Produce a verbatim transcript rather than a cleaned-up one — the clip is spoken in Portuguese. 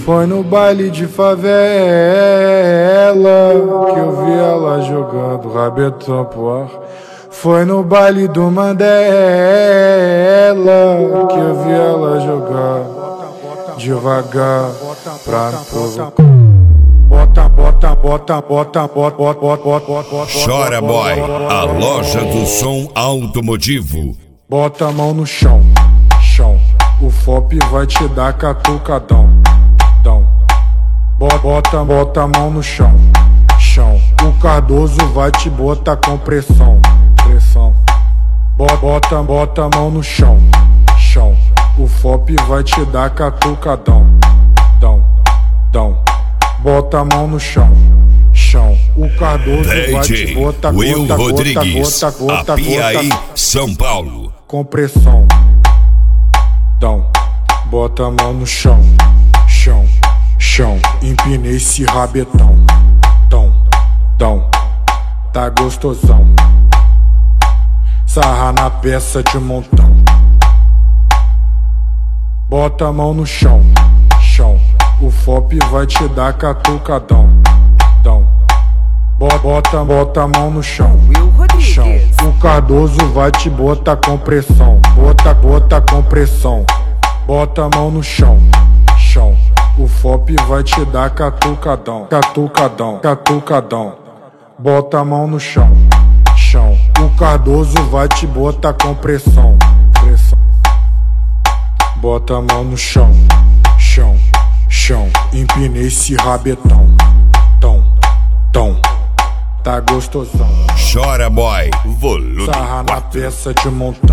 Foi no baile de favela que eu vi ela jogando rabetão pro ar. Foi no baile do Mandela que eu vi ela jogar devagar pra me provocar. Bota, bota, bota, bota, bota, bota, bota, bota. Chora Boy, a loja do som automotivo. Bota a mão no chão, chão. O F O P vai te dar catucadão, dão. Bota, bota a mão no chão, chão. O Cardoso vai te botar com pressão, pressão. Bota, bota a mão no chão, chão. O F O P vai te dar catucadão, dão, dão. Bota a mão no chão, chão. O Cardoso vai te botar, Will gota, Rodrigues, gota, gota, gota, Apiaí, gota, São Paulo. com pressão, dão. Bota a mão no chão, chão, chão. Empinei esse rabetão, dão, dão. Tá gostosão. Sarra na peça de montão. Bota a mão no chão, chão. O F O P vai te dar catucadão, dão. Bota, bota a mão no chão, chão. O Cardoso vai te botar com pressão. Bota, bota com pressão. Bota a mão no chão, chão. O F O P vai te dar catucadão, catucadão, catucadão. Bota a mão no chão, chão. O Cardoso vai te botar com pressão, pressão. Bota a mão no chão, chão, chão. Empinei esse rabetão, tão, tão. Tá gostosão. Chora Boy, volume Sarra na quatro. peça de montão.